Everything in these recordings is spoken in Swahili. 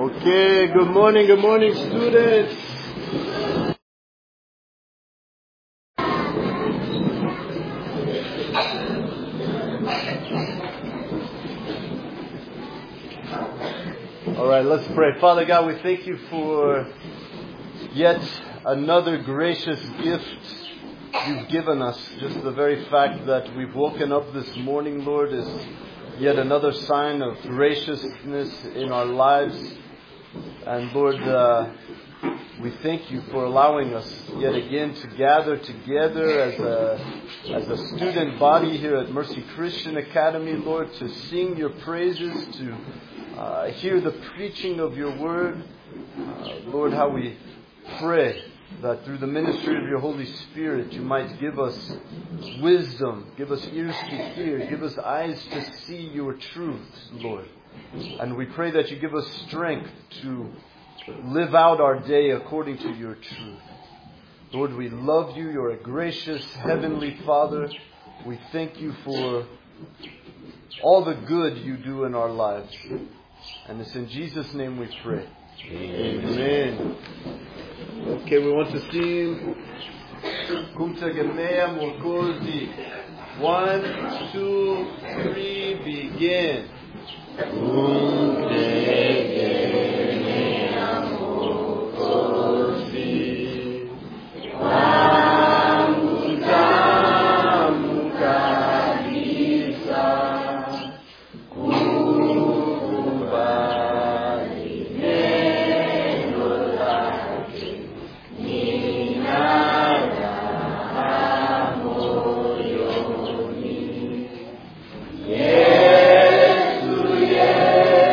Okay, good morning, students. All right, let's pray. Father God, we thank you for yet another gracious gift you've given us. Just the very fact that we've woken up this morning, Lord, is yet another sign of graciousness in our lives. And Lord, we thank you for allowing us yet again to gather together as a student body here at Mercy Christian Academy, Lord, to sing your praises, to hear the preaching of your word. Lord, how we pray that through the ministry of your Holy Spirit, you might give us wisdom, give us ears to hear, give us eyes to see your truths, Lord. And we pray that you give us strength to live out our day according to your truth. Lord, we love you. You're a gracious Heavenly Father. We thank you for all the good you do in our lives. And it's in Jesus' name we pray. Amen. Okay, we want to sing Kumta Gemea Mokozi. 1, 2, 3, begin. Yes.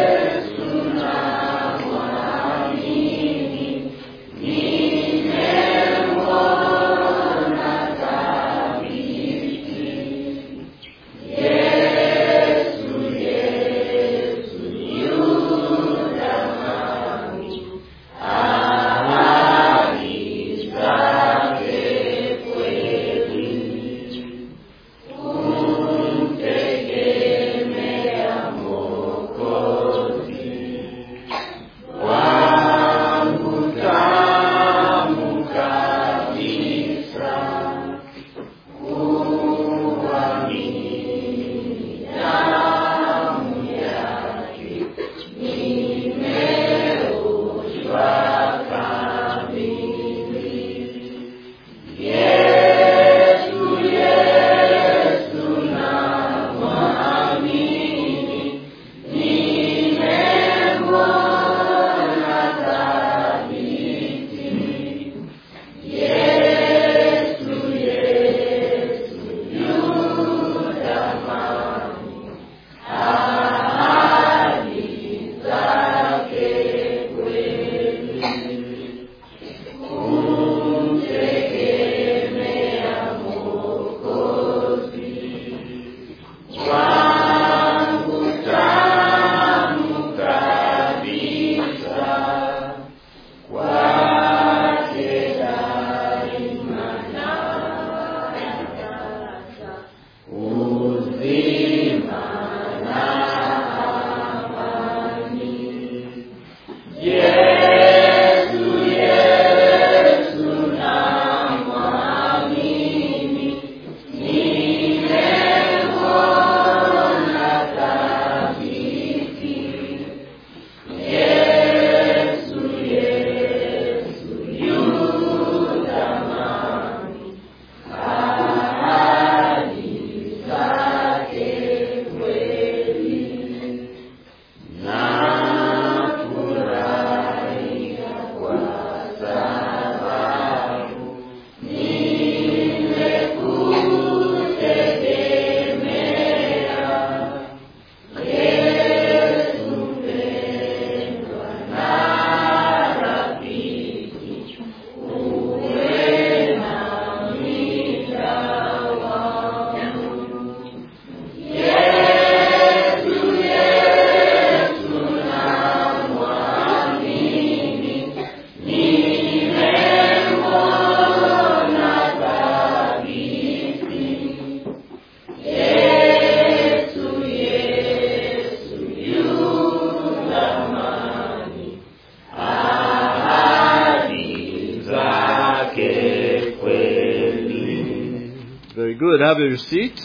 good. Have your seat.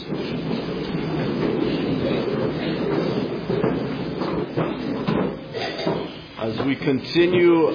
As we continue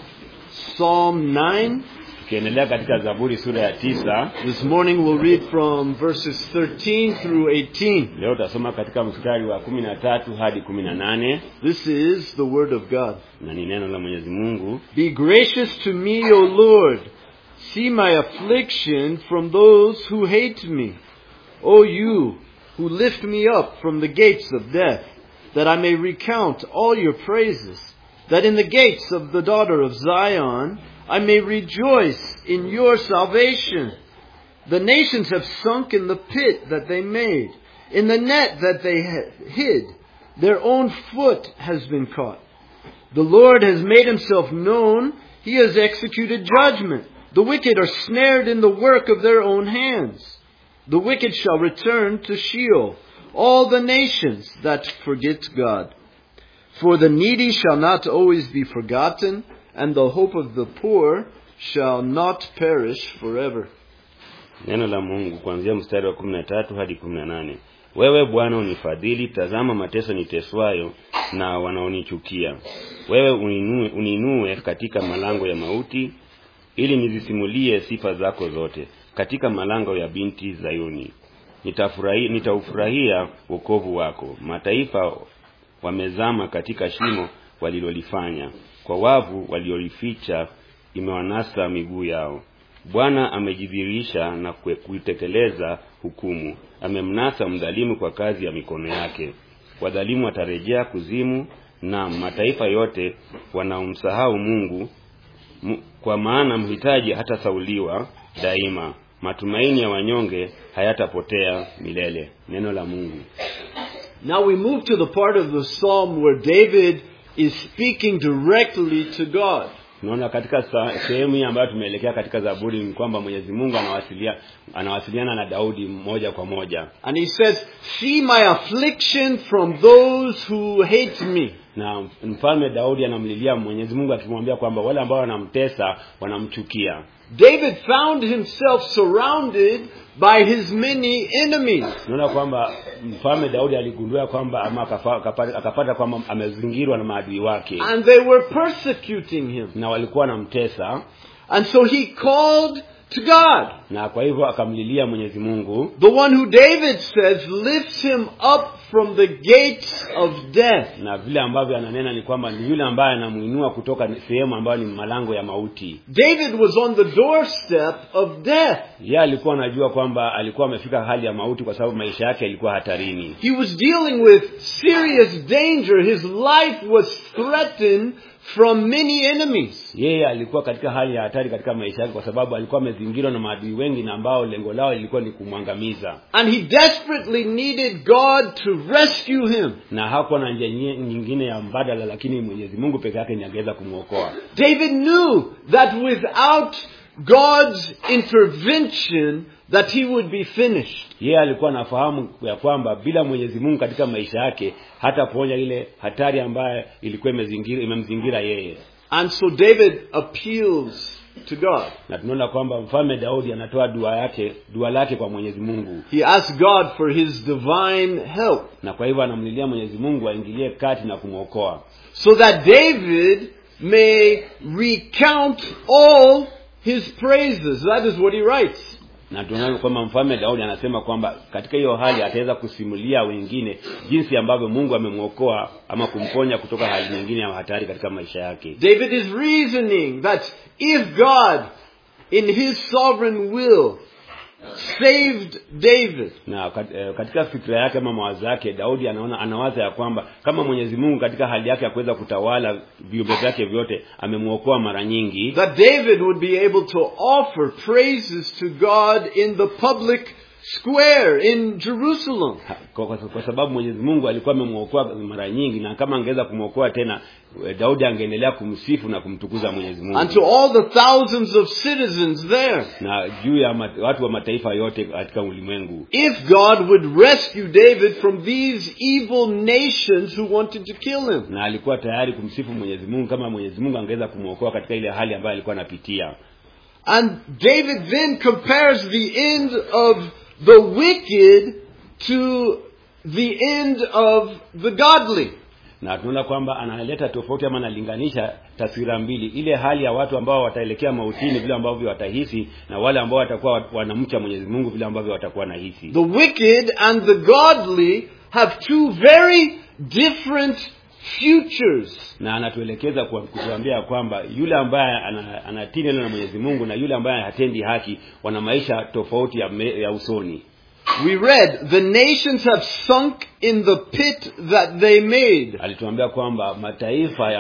Psalm 9, tukiendelea katika Zaburi sura ya 9, this morning we'll read from verses 13 through 18. Leo tutasoma katika mstari wa 13 hadi 18. This is the word of God. Na ni neno la Mwenyezi Mungu. Be gracious to me, O Lord. See my affliction from those who hate me. O you who lift me up from the gates of death, that I may recount all your praises, that in the gates of the daughter of Zion I may rejoice in your salvation. The nations have sunk in the pit that they made, in the net that they hid. Their own foot has been caught. The Lord has made himself known. He has executed judgment. The wicked are snared in the work of their own hands. The wicked shall return to Sheol, all the nations that forget God. For the needy shall not always be forgotten, and the hope of the poor shall not perish forever. Neno la Mungu kuanzia mstari wa 13 hadi 18. Wewe Bwana unifadhili, tazama mateso niteswayo na wanaonichukia. Wewe uninue katika malango ya mauti, ili nizisimulie sifa zako zote katika malango ya binti Zayuni. Nitaufurahia wokovu wako. Mataifa wamezama katika shimo walilolifanya, kwa wavu waliolificha imewanasa miguu yao. Bwana amejidhihirisha na kuitekeleza hukumu. Amemnasa mdhalimu kwa kazi ya mikono yake. Wadhalimu watarejea kuzimu, na mataifa yote wanaomsahau Mungu, kwa maana mhitaji hatasauliwa daima. Matumaini ya wanyonge hayatapotea milele. Neno la Mungu. Now we move to the part of the psalm where David is speaking directly to God. Tunaona katika sehemu hii ambayo tumeelekea katika Zaburi ni kwamba Mwenyezi Mungu anawasiliana na Daudi moja kwa moja. And he says, "See my affliction from those who hate me." Na mfalme Daudi anamlilia Mwenyezi Mungu akimwambia kwamba wale ambao wanamtesa wanamchukia. David found himself surrounded by his many enemies. Tunaona kwamba mfalme Daudi aligundua kwamba akapata kwamba amezingirwa na maadui wake. And they were persecuting him. Na walikuwa wanamtesa. And so he called to God. Na kwa hivyo akamlilia Mwenyezi Mungu. The one who David says lifts him up from the gates of death. Na vile ambavyo ananena ni kwamba ni yule ambaye anamuinua kutoka sehemu ambayo ni malango ya mauti. David was on the doorstep of death. Yeye alikuwa anajua kwamba alikuwa amefika hali ya mauti kwa sababu maisha yake yalikuwa hatarini. He was dealing with serious danger. His life was threatened from many enemies. Yeye alikuwa katika hali ya hatari katika maisha yake kwa sababu alikuwa amezingirwa na maadui wengi na ambao lengo lao lilikuwa ni kumwangamiza. And he desperately needed God to rescue him. Na hakuwa na njia nyingine ya mbadala, lakini Mwenyezi Mungu peke yake ndiye angeweza kumuokoa. David knew that without God's intervention that he would be finished. Yeye alikuwa anafahamu ya kwamba bila Mwenyezi Mungu katika maisha yake hataponya ile hatari ambayo ilikuwa imemzingira yeye. And so David appeals to God. Na tunaona kwamba mfalme Daudi anatoa dua lake kwa Mwenyezi Mungu. He asks God for his divine help. Na kwa hivyo anamlilia Mwenyezi Mungu aingilie kati na kumuokoa. So that David may recount all his praises. That is what he writes. Na tunaona kwamba mfalme Daudi anasema kwamba katika hiyo hali ataweza kusimulia wengine jinsi ambavyo Mungu amemuokoa ama kumponya kutoka hali nyingine ya hatari katika maisha yake. David is reasoning that if God in his sovereign will saved David, na katika fikra yake ama mawazo yake Daudi anawaza ya kwamba kama Mwenyezi Mungu katika hali yake ya kuweza kutawala viumbe vyake vyote amemuokoa mara nyingi, that David would be able to offer praises to God in the public square in Jerusalem. Kwa sababu Mwenyezi Mungu alikuwa amemuokoa mara nyingi, na kama angeweza kumuokoa tena Daudi angeendelea kumsifu na kumtukuza Mwenyezi Mungu. And to all the thousands of citizens there. Na juu ya watu wa mataifa yote katika ulimwengu. If God would rescue David from these evil nations who wanted to kill him. Na alikuwa tayari kumsifu Mwenyezi Mungu kama Mwenyezi Mungu angeweza kumuokoa katika ile hali ambayo alikuwa anapitia. And David then compares the end of the wicked to the end of the godly. Na tunaona kwamba analeta tofauti ama analinganisha taswira mbili, ile hali ya watu ambao wataelekea mautini vile ambavyo watahisi, na wale ambao watakuwa wanamcha Mwenyezi Mungu vile ambavyo watakuwa na hisi. The wicked and the godly have two very different futures. Na anatuelekeza kutuambia kwamba yule ambaye anatii neno la Mwenyezi Mungu na yule ambaye hatendi haki wana maisha tofauti ya usoni. We read, the nations have sunk in the pit that they made. Alituambia kwamba mataifa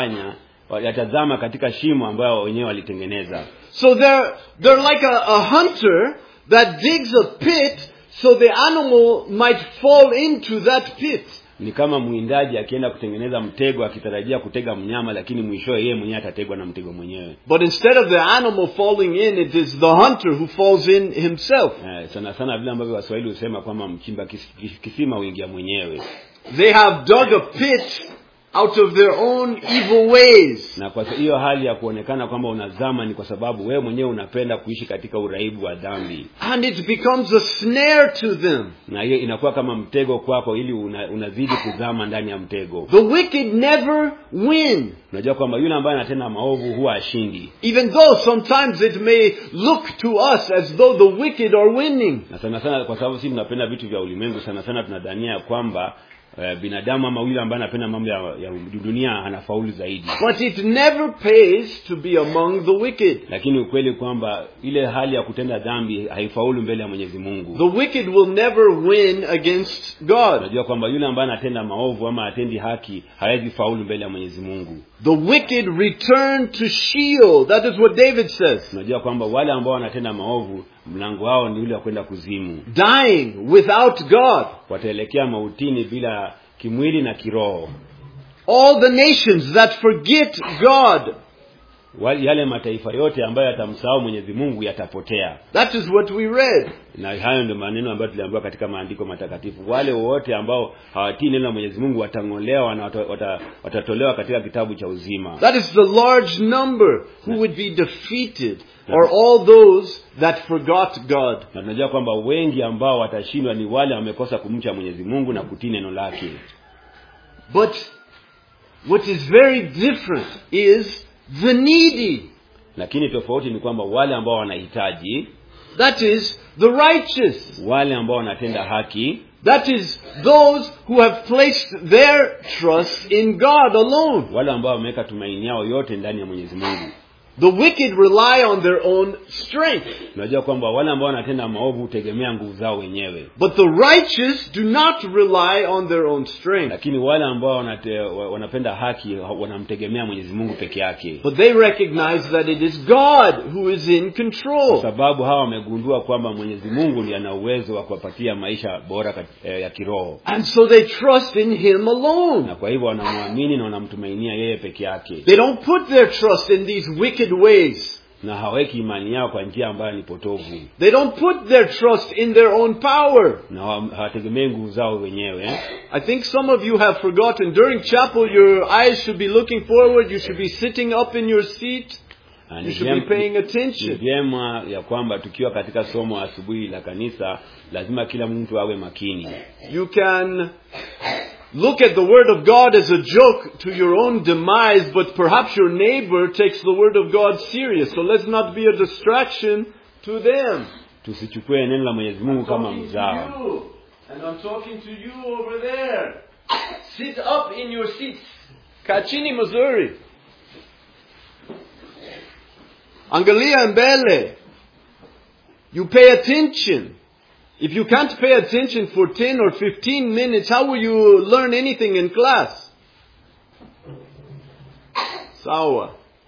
yatazama katika shimo ambayo wenyewe walitengeneza. So they're like a hunter that digs a pit so the animal might fall into that pit. Ni kama mwindaji akienda kutengeneza mtego akitarajia kutega mnyama, lakini mwishowe yeye mwenyewe atategwa na mtego mwenyewe. But instead of the animal falling in, it is the hunter who falls in himself. Sana vile ambavyo Waswahili husema kwamba mchimba kisima huingia mwenyewe. They have dug a pit out of their own evil ways. Na kwa hiyo hali ya kuonekana kwamba unazama ni kwa sababu wewe mwenyewe unapenda kuishi katika uraibu wa dhambi. And it becomes a snare to them. Na hiyo inakuwa kama mtego kwako ili unazidi kuzama ndani ya mtego. The wicked never win. Unajua kwamba yule ambaye anatenda maovu huwa ashindi. Even though sometimes it may look to us as though the wicked are winning. Na sana kwa sababu sisi tunapenda vitu vya ulimwengu, sana tunadhania kwamba binadamu ama yule ambaye anapenda mambo ya dunia anafaulu zaidi. But it never pays to be among the wicked. Lakini ukweli kwamba ile hali ya kutenda dhambi haifaulu mbele ya Mwenyezi Mungu. The wicked will never win against God. Unajua kwamba yule ambaye anatenda maovu ama atendi haki hawezi faulu mbele ya Mwenyezi Mungu. The wicked return to Sheol. That is what David says. Unajua kwamba wale ambao wanatenda maovu mlango wao ni ule wa kwenda kuzimu. Dying without God. Wataelekea mautini bila kimwili na kiroho. All the nations that forget God. Yale mataifa yote ambayo yatamsahau Mwenyezi Mungu yatapotea. That is what we read. Na hayo ndio maneno ambayo tuliambiwa katika maandiko matakatifu. Wale wote ambao hawatii neno la Mwenyezi Mungu watang'olewa na watatolewa katika kitabu cha uzima. That is the large number who would be defeated, or all those that forgot God. Na tunajua kwamba wengi ambao watashindwa ni wale wamekosa kumcha Mwenyezi Mungu na kutii neno lake. But what is very different is the needy. Lakini tofauti ni kwamba wale ambao wanahitaji, that is the righteous, wale ambao wanatenda haki, that is those who have placed their trust in God alone, wale ambao wameweka tumaini yao yote ndani ya Mwenyezi Mungu. The wicked rely on their own strength. Unajua kwamba wale ambao wanatenda maovu hutegemea nguvu zao wenyewe. But the righteous do not rely on their own strength. Lakini wale ambao wanapenda haki wanamtegemea Mwenyezi Mungu peke yake. But they recognize that it is God who is in control. Kwa sababu hawa wamegundua kwamba Mwenyezi Mungu ndiye ana uwezo wa kuwapatia maisha bora ya kiroho. And so they trust in him alone. Na kwa hivyo wanamwamini na wanamtumainia yeye peke yake. They don't put their trust in these wicked ways. Na haweki imani yao kwa njia ambayo ni potovu. They don't put their trust in their own power. Na hawategemei nguvu zao wenyewe. I think some of you have forgotten, during chapel your eyes should be looking forward, you should be sitting up in your seat, you should be paying attention. Ni vyema ya kwamba tukiwa katika somo asubuhi la kanisa lazima kila mtu awe makini. You can look at the word of God as a joke to your own demise, but perhaps your neighbor takes the word of God serious. So let's not be a distraction to them. Tusichukue neno la Mwenyezi Mungu kama mzaha. And I'm talking to you over there. Sit up in your seats. Kachini, Missouri. Angalia mbele. You pay attention. If you can't pay attention for 10 or 15 minutes, how will you learn anything in class? Sawa.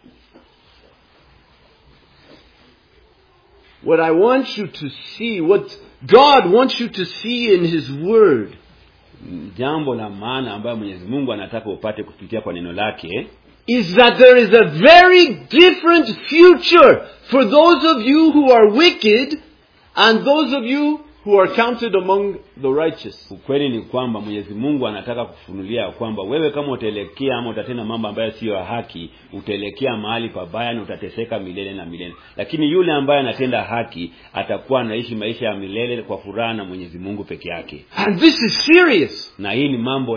What I want you to see, what God wants you to see in His Word, jambo la maana ambayo Mwenyezi Mungu anataka upate kupitia kwa neno lake, is that there is a very different future for those of you who are wicked and those of you who are counted among the righteous. Ukweli ni kwamba Mwenyezi Mungu anataka kufunulia kwamba wewe kama utaelekea ama utatenda mambo ambayo sio haki, utaelekea mahali pabaya na utateseka milele na milele. Lakini yule ambaye anatenda haki atakuwa anaishi maisha ya milele kwa furaha na Mwenyezi Mungu peke yake. And this is serious. Na hii ni mambo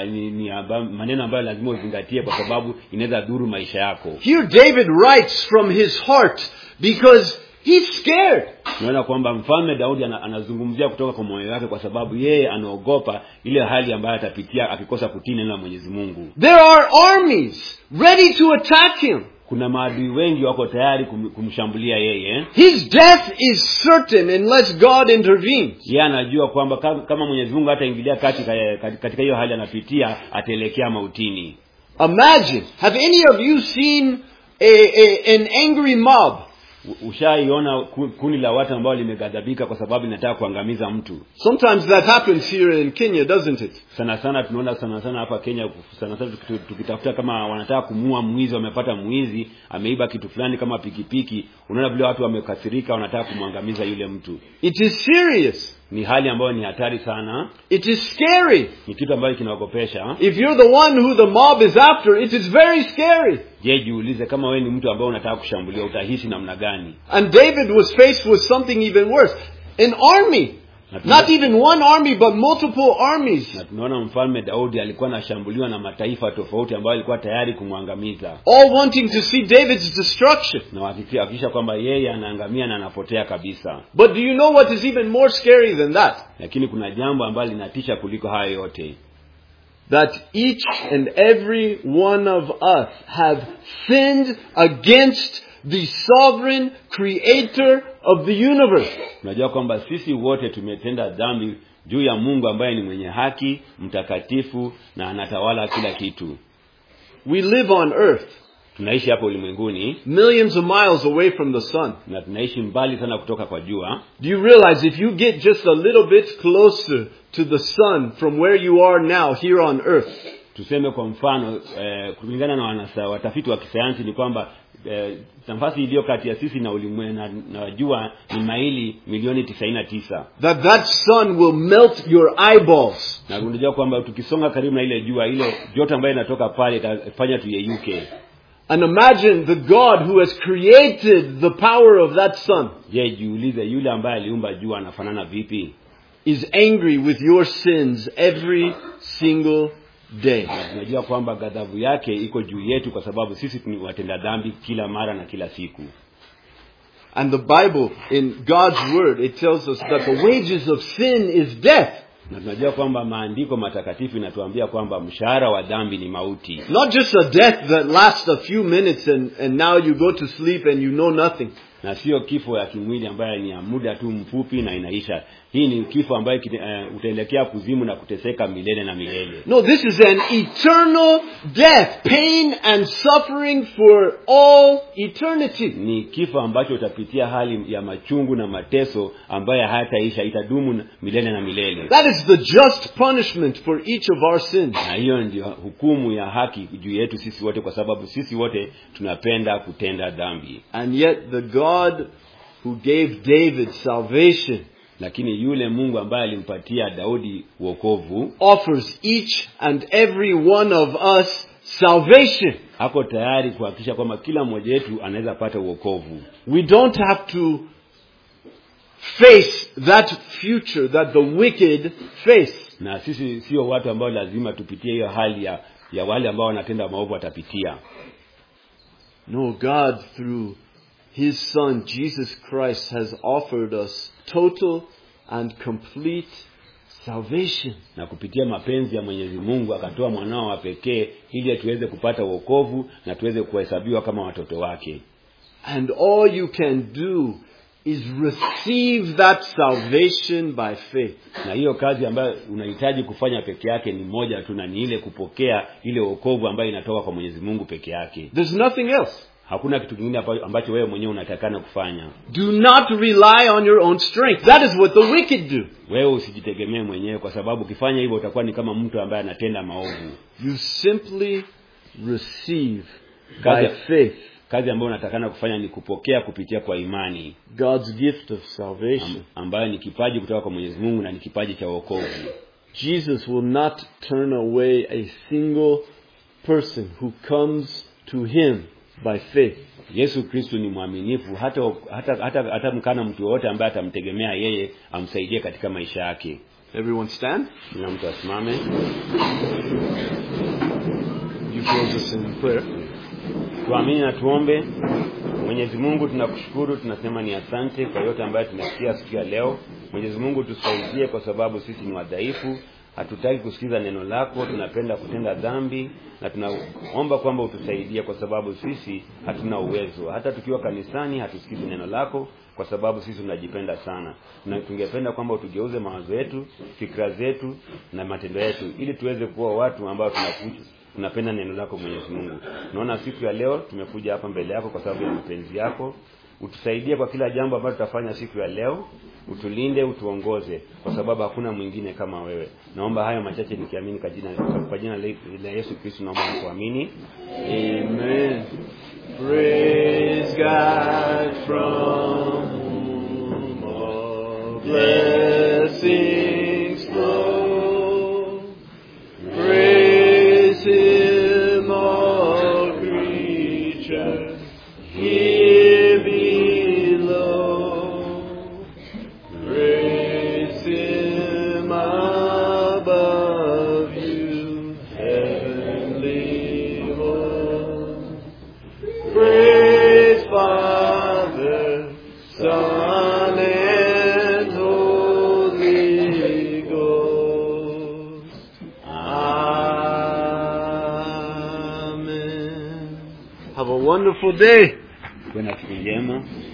maneno ambayo lazima uzingatie kwa sababu inaweza dhuru maisha yako. Here David writes from his heart because he's scared. Tunaona kwamba mfalme Daudi anazungumzia kutoka kwa moyo wake kwa sababu yeye anaogopa ile hali ambayo atapitia akikosa kutii neno la Mwenyezi Mungu. There are armies ready to attack him. Kuna maadui wengi wako tayari kumshambulia yeye. His death is certain unless God intervenes. Yeye anajua kwamba kama Mwenyezi Mungu hataingilia katika hiyo hali anapitia ataelekea mautini. Imagine, have any of you seen an angry mob? Ushaiona kundi la watu ambao limeghadhabika kwa sababu linataka kuangamiza mtu? Sometimes that happens here in Kenya, doesn't it? Sana tunaona sana hapa Kenya, sana tukitafuta kama wanataka kumua mwizi, wamepata mwizi ameiba kitu fulani kama pikipiki, unaona vile watu wamekasirika wanataka kumwangamiza yule mtu. It is serious. Ni hali ambayo ni hatari sana. It is scary. Ni kitu ambacho kinaogopesha. If you're the one who the mob is after, it is very scary. Je, jiulize kama wewe ni mtu ambaye unataka kushambulia utahisi namna gani? And David was faced with something even worse. An army. Not even one army but multiple armies. Na tunaona mfalme Daudi alikuwa anashambuliwa na mataifa tofauti ambayo alikuwa tayari kumwangamiza. All wanting to see David's destruction. Na hakikisha kwamba yeye anaangamia na anapotea kabisa. But do you know what is even more scary than that? Lakini kuna jambo ambalo linatisha kuliko hayo yote. That each and every one of us have sinned against the sovereign creator of the universe. Unajua kwamba sisi wote tumetenda dhambi juu ya Mungu ambaye ni mwenye haki, mtakatifu na anatawala kila kitu. We live on earth. Tunaishi hapa ulimwenguni, millions of miles away from the sun. Na tunaishi mbali sana kutoka kwa jua. Do you realize if you get just a little bit closer to the sun from where you are now here on earth? Tuseme kwa mfano kulingana na watafiti wa kisayansi ni kwamba nafasi iliyo kati ya sisi na ulimwengu na jua ni maili milioni 99. That sun will melt your eyeballs. Na unajua kwamba tukisonga karibu na ile jua, ile joto ambayo inatoka pale itafanya tuyeyuke. And imagine the God who has created the power of that sun. Je, jiulize yule ambaye aliumba jua anafanana vipi? Is angry with your sins every single day. Unajua kwamba ghadhabu yake iko juu yetu kwa sababu sisi ni watenda dhambi kila mara na kila siku. And the Bible, in God's word, it tells us that the wages of sin is death. Na tunajua kwamba maandiko matakatifu inatuambia kwamba mshahara wa dhambi ni mauti. Not just a death that lasts a few minutes and now you go to sleep and you know nothing. Na sio kifo ya kimwili ambayo ni ya muda tu mfupi na inaisha. Hii ni kifo ambayo utaelekea kuzimu na kuteseka milele na milele. No, this is an eternal death, pain and suffering for all eternity. Ni kifo ambacho utapitia hali ya machungu na mateso ambayo hayataisha, itadumu milele na milele. That is the just punishment for each of our sins. Na hiyo ndio hukumu ya haki juu yetu sisi wote kwa sababu sisi wote tunapenda kutenda dhambi. And yet the God who gave David salvation, lakini yule Mungu ambaye alimpatia Daudi wokovu, offers each and every one of us salvation. Hako tayari kuhakikisha kwamba kila mmoja wetu anaweza pata wokovu. We don't have to face that future that the wicked face. Na sisi sio watu ambao lazima tupitie hiyo hali ya wale ambao wanatenda maovu watapitia. No, God through His Son Jesus Christ has offered us total and complete salvation. Na kupitia mapenzi ya Mwenyezi Mungu akatoa mwanao wa pekee ili tuweze kupata wokovu na tuweze kuhesabiwa kama watoto wake. And all you can do is receive that salvation by faith. Na hiyo kazi ambayo unahitaji kufanya peke yake ni moja tu, na ni ile kupokea ile wokovu ambayo inatoka kwa Mwenyezi Mungu peke yake. There's nothing else. Hakuna kitu kingine ambacho wewe mwenyewe unatakana kufanya. Do not rely on your own strength. That is what the wicked do. Wewe usijitegemee mwenyewe kwa sababu ukifanya hivyo utakuwa ni kama mtu ambaye anatenda maovu. You simply receive by faith. kazi ambayo unatakana kufanya ni kupokea kupitia kwa imani. God's gift of salvation. Ambayo ni kipaji kutoka kwa Mwenyezi Mungu na ni kipaji cha wokovu. Jesus will not turn away a single person who comes to him by faith. Yesu Kristo ni mwaminifu hata mkana mtu yote ambaye atamtegemea yeye amsaidie katika maisha yake. Everyone stand. Kila mtu asimame. You close us in prayer. Tuamini na tuombe. Mwenyezi Mungu tunakushukuru, tunasema ni asante kwa yote ambayo tumesikia siku ya leo. Mwenyezi Mungu tusaidie kwa sababu sisi ni wadhaifu. Hatutaki kusikiza neno lako, tunapenda kutenda dhambi na tunaomba kwamba utusaidie kwa sababu sisi hatuna uwezo. Hata tukiwa kanisani hatusikizi neno lako kwa sababu sisi tunajipenda sana. Na tungependa kwamba utugeuze mawazo yetu, fikra zetu na matendo yetu ili tuweze kuwa watu ambao tunapenda neno lako Mwenyezi Mungu. Naona siku ya leo tumekuja hapa mbele yako kwa sababu ya mapenzi yako. Utusaidie kwa kila jambo ambalo tutafanya siku ya leo. Utulinde, utuongoze kwa sababu hakuna mwingine kama wewe. Naomba hayo machache nikiamini kwa jina la Yesu Kristo naomba na kuamini. Amen. Praise God from whom all blessings flow. Praise him all creatures here below. Praise him above you, heavenly one. Praise Father, Son, and Holy Ghost. Amen. Have a wonderful day. Kuwa na siku njema.